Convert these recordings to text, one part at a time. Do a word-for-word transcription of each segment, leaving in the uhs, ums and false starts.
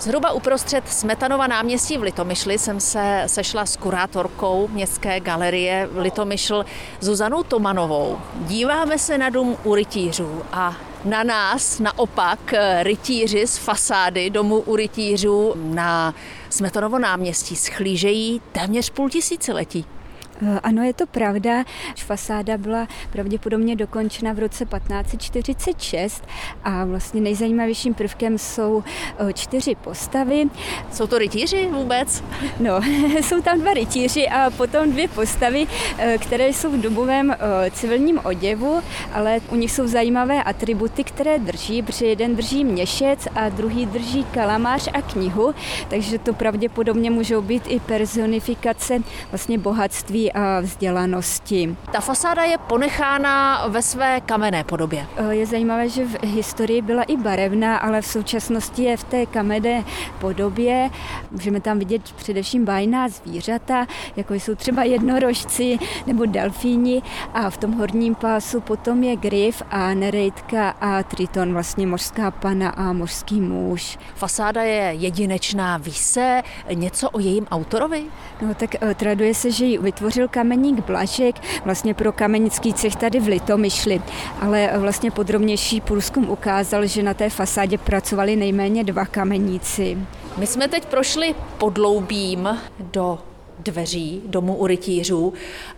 Zhruba uprostřed Smetanova náměstí v Litomyšli jsem se sešla s kurátorkou Městské galerie Litomyšl Zuzanou Tomanovou. Díváme se na dům u rytířů a na nás naopak rytíři z fasády domu u rytířů na Smetanovo náměstí schlížejí téměř půl tisíciletí. Ano, je to pravda. Fasáda byla pravděpodobně dokončena v roce patnáct set čtyřicet šest a vlastně nejzajímavějším prvkem jsou čtyři postavy. Jsou to rytíři vůbec? No, jsou tam dva rytíři a potom dvě postavy, které jsou v dobovém civilním oděvu, ale u nich jsou zajímavé atributy, které drží, protože jeden drží měšec a druhý drží kalamář a knihu, takže to pravděpodobně můžou být i personifikace vlastně bohatství a vzdělanosti. Ta fasáda je ponechána ve své kamenné podobě. Je zajímavé, že v historii byla i barevná, ale v současnosti je v té kamenné podobě. Můžeme tam vidět především bájná zvířata, jako jsou třeba jednorožci nebo delfíni, a v tom horním pásu potom je gryf a nereidka a triton, vlastně mořská pana a mořský muž. Fasáda je jedinečná, ví se něco o jejím autorovi? No tak traduje se, že ji vytvořil kameník Blažek, vlastně pro kamenický cech tady v Litomyšli, ale vlastně podrobnější průzkum ukázal, že na té fasádě pracovali nejméně dva kameníci. My jsme teď prošli podloubím do dveří domu u rytířů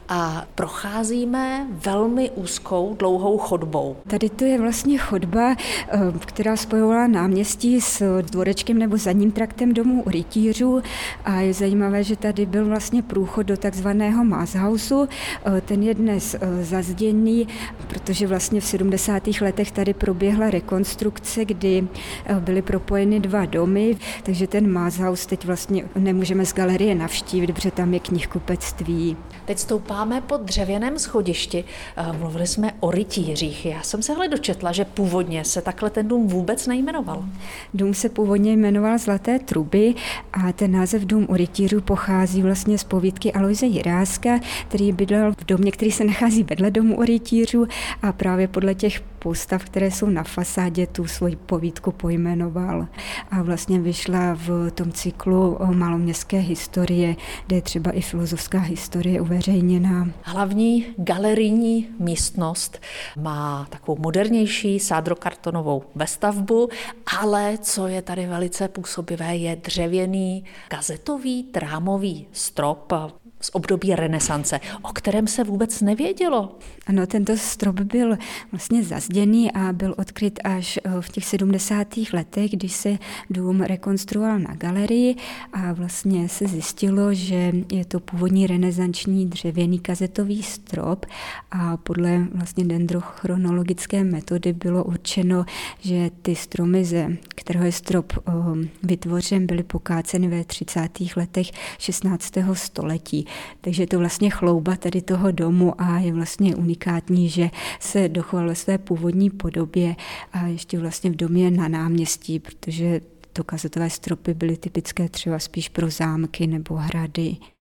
a procházíme velmi úzkou, dlouhou chodbou. Tady to je vlastně chodba, která spojovala náměstí s dvorečkem nebo zadním traktem domu u rytířů, a je zajímavé, že tady byl vlastně průchod do takzvaného Mázhausu. Ten je dnes zazděný, protože vlastně v sedmdesátých letech tady proběhla rekonstrukce, kdy byly propojeny dva domy, takže ten Mázhaus teď vlastně nemůžeme z galerie navštívit, protože tam je knihkupectví. Teď stoupáme po dřevěném schodišti. Mluvili jsme o rytířích. Já jsem se hle dočetla, že původně se takhle ten dům vůbec nejmenoval. Dům se původně jmenoval Zlaté truby a ten název Dům u rytířů pochází vlastně z povídky Aloise Jiráska, který bydlel v domě, který se nachází vedle domu u rytířů, a právě podle těch postav, které jsou na fasádě, tu svoji povídku pojmenoval. A vlastně vyšla v tom cyklu o maloměstské historie, kde je třeba i filozofská historie uveřejněná. Hlavní galerijní místnost má takovou modernější sádrokartonovou vestavbu, ale co je tady velice působivé, je dřevěný kazetový trámový strop z období renesance, o kterém se vůbec nevědělo. Ano, tento strop byl vlastně zazděný a byl odkryt až v těch sedmdesátých letech, když se dům rekonstruoval na galerii a vlastně se zjistilo, že je to původní renesanční dřevěný kazetový strop a podle vlastně dendrochronologické metody bylo určeno, že ty stromy, ze kterého je strop vytvořen, byly pokáceny ve třicátých letech šestnáctého století. Takže je to vlastně chlouba tady toho domu a je vlastně unikátní, že se dochoval ve své původní podobě a ještě vlastně v domě na náměstí, protože to kazetové stropy byly typické třeba spíš pro zámky nebo hrady.